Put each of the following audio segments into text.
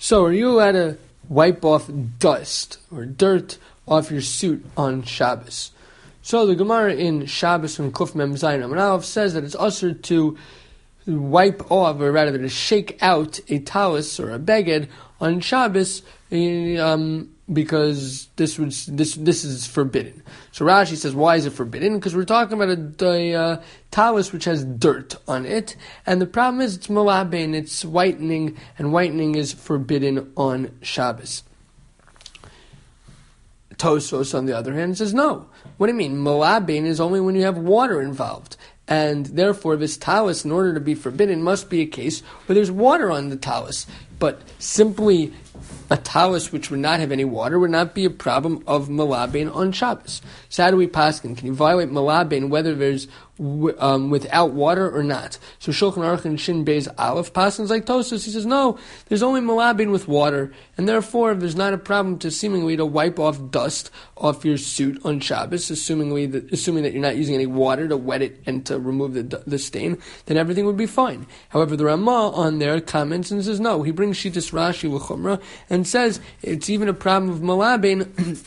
So, are you allowed to wipe off dust or dirt off your suit on Shabbos? So, the Gemara in Shabbos and Kuf Mem Zayin Amud Aleph says that it's usher to wipe off, or rather to shake out a talis or a beged on Shabbos, because this is forbidden. So Rashi says, why is it forbidden? Because we're talking about a talis which has dirt on it, and the problem is it's malabein, it's whitening, and whitening is forbidden on Shabbos. Tosfos, on the other hand, says no. What do you mean? Malabein is only when you have water involved. And therefore, this talis, in order to be forbidden, must be a case where there's water on the talis. But simply a talis which would not have any water would not be a problem of malabein on Shabbos. So how do we paskin? Can you violate malabein whether there's without water or not? So Shulchan Aruch and Shin Beis Aleph paskins like Tosfos. He says no, there's only malabein with water, and therefore there's not a problem to seemingly to wipe off dust off your suit on Shabbos, assuming that you're not using any water to wet it and to remove the stain. Then everything would be fine. However, the Ramah on there comments and says no. He brings Shittas Rashi l'chumra and says it's even a problem of malabein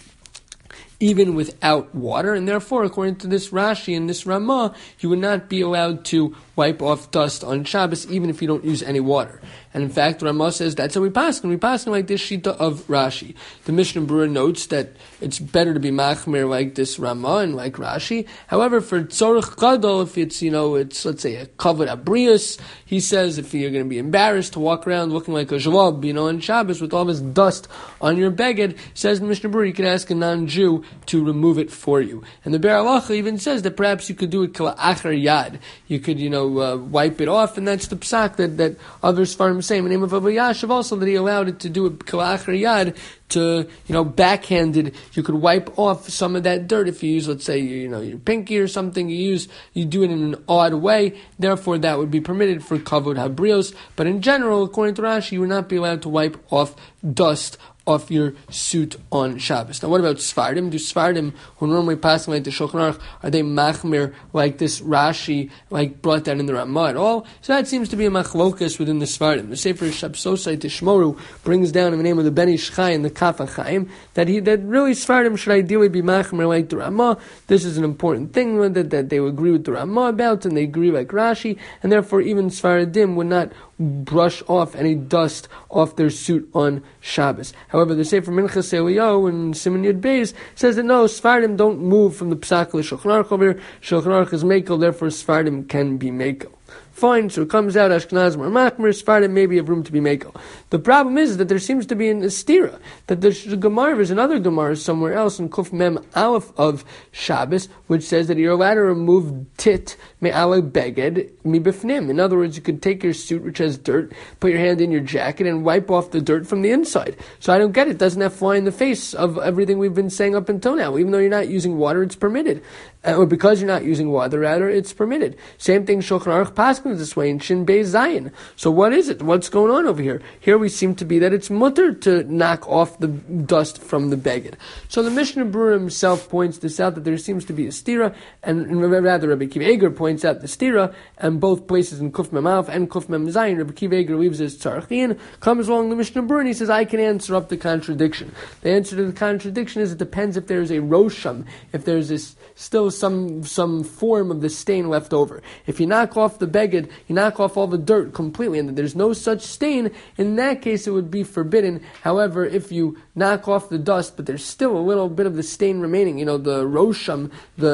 even without water, and therefore, according to this Rashi and this Ramah, you would not be allowed to wipe off dust on Shabbos, even if you don't use any water. And in fact, Ramah says that's how we pass. We pass like this shita of Rashi. The Mishnah Berurah notes that it's better to be machmir like this Ramah and like Rashi. However, for tzorich gadol, if it's let's say a kavod abrius, he says if you're going to be embarrassed to walk around looking like a zhlab, on Shabbos with all this dust on your beged, says the Mishnah Berurah, you can ask a non-Jew to remove it for you. And the Be'er Halacha even says that perhaps you could do it k'la'achar yad. You could, wipe it off, and that's the psak that others farm say in the name of Abba Yashav also, that he allowed it to do it k'la'achar yad, to, backhanded, you could wipe off some of that dirt if you use, let's say, your pinky or something, you do it in an odd way, therefore that would be permitted for kavod habrios, but in general, according to Rashi, you would not be allowed to wipe off dust off your suit on Shabbos. Now, what about Sfardim? Do Sfardim, who normally pass like the Shulchan Aruch, are they machmir like this Rashi, like brought down in the Ramah at all? So that seems to be a machlokas within the Sfardim. The Sefer Shabsosai Tishmoru brings down in the name of the Ben Ish Chai and the Kaf HaChaim that really Sfardim should ideally be machmir like the Ramah. This is an important thing that they would agree with the Ramah about, and they agree like Rashi, and therefore even Sfaradim would not brush off any dust off their suit on Shabbos. However, the Sefer Minchas Eliyahu in Siman Yud Beis says that no, Sfardim don't move from the Psak Shulchan Aruch over here. Shulchan Aruch is Mekel, therefore Sfardim can be Mekel. Fine, so it comes out Ashkenazim or Machmir, Sfardim maybe have room to be Mekel. The problem is that there seems to be an stira, that there's another Gemara somewhere else in Kuf Mem Aleph of Shabbos, which says that you're allowed to remove tit me'ala beged mibifnim. In other words, you could take your suit which has dirt, put your hand in your jacket, and wipe off the dirt from the inside. So I don't get it. It doesn't have fly in the face of everything we've been saying up until now. Even though you're not using water, it's permitted. Or because you're not using water, rather, it's permitted. Same thing, Shulchan Aruch paskins this way in Shin Beis Zayin. So what is it? What's going on over here? Here we seem to be that it's mutter to knock off the dust from the beged. So the Mishnah Berurah himself points this out, that there seems to be a stira, and rather Rabbi Akiva Eiger points out the stira, and both places in Kuf Mem Aleph and Kuf Mem Zayin, Rabbi Akiva Eiger leaves his tzarachin, comes along the Mishnah Berurah, and he says, I can answer up the contradiction. The answer to the contradiction is it depends if there's a rosham, if there's still some form of the stain left over. If you knock off the beged, you knock off all the dirt completely, and there's no such stain, in that case it would be forbidden. However, if you knock off the dust, but there's still a little bit of the stain remaining, the rosham,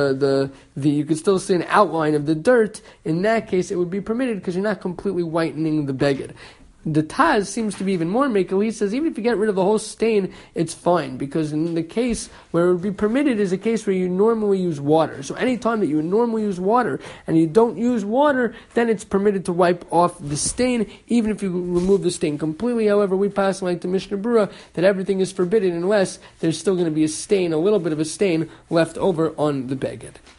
you could still see an outline of the dirt, in that case it would be permitted because you're not completely whitening the beged. The Taz seems to be even more makel. He says even if you get rid of the whole stain, it's fine, because in the case where it would be permitted is a case where you normally use water. So any time that you normally use water and you don't use water, then it's permitted to wipe off the stain, even if you remove the stain completely. However, we pass like the Mishnah Berurah that everything is forbidden unless there's still going to be a little bit of a stain left over on the beged.